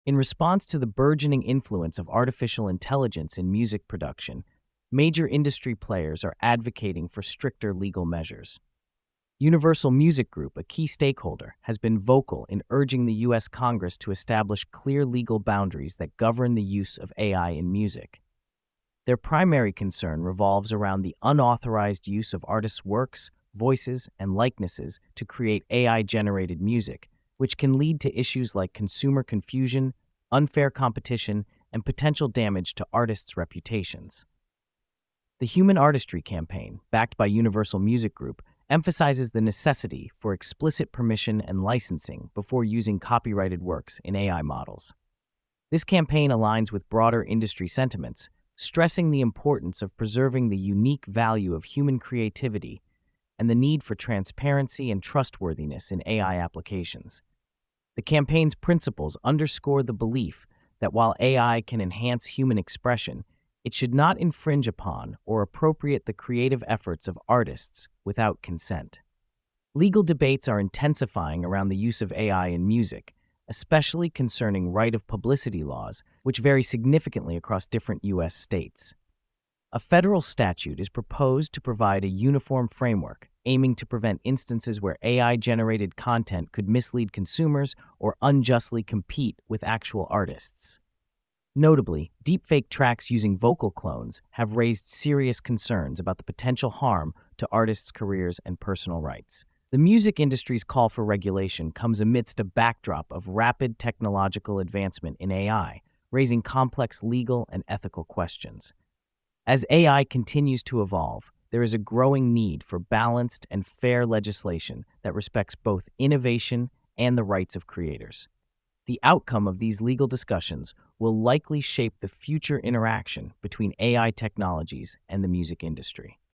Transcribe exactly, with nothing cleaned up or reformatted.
In response to the burgeoning influence of artificial intelligence in music production, major industry players are advocating for stricter legal measures. Universal Music Group, a key stakeholder, has been vocal in urging the U S Congress to establish clear legal boundaries that govern the use of A I in music. Their primary concern revolves around the unauthorized use of artists' works, voices, and likenesses to create A I-generated music, which can lead to issues like consumer confusion, unfair competition, and potential damage to artists' reputations. The Human Artistry Campaign, backed by Universal Music Group, emphasizes the necessity for explicit permission and licensing before using copyrighted works in A I models. This campaign aligns with broader industry sentiments, stressing the importance of preserving the unique value of human creativity and the need for transparency and trustworthiness in A I applications. The campaign's principles underscore the belief that while A I can enhance human expression, it should not infringe upon or appropriate the creative efforts of artists without consent. Legal debates are intensifying around the use of A I in music, especially concerning right of publicity laws, which vary significantly across different U S states. A federal statute is proposed to provide a uniform framework, aiming to prevent instances where A I-generated content could mislead consumers or unjustly compete with actual artists. Notably, deepfake tracks using vocal clones have raised serious concerns about the potential harm to artists' careers and personal rights. The music industry's call for regulation comes amidst a backdrop of rapid technological advancement in A I, raising complex legal and ethical questions. As A I continues to evolve, there is a growing need for balanced and fair legislation that respects both innovation and the rights of creators. The outcome of these legal discussions will likely shape the future interaction between A I technologies and the music industry.